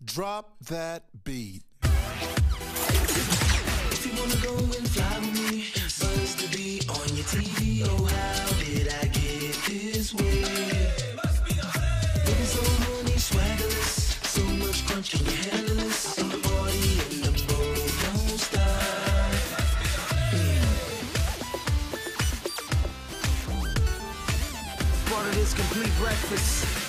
Drop that beat. If you wanna go and fly with me, buzz to be on your TV. Oh, how did I get this way? Looking so horny, swaggerless, so much crunch on your handless. And the party and the boat don't stop. Part of this complete breakfast.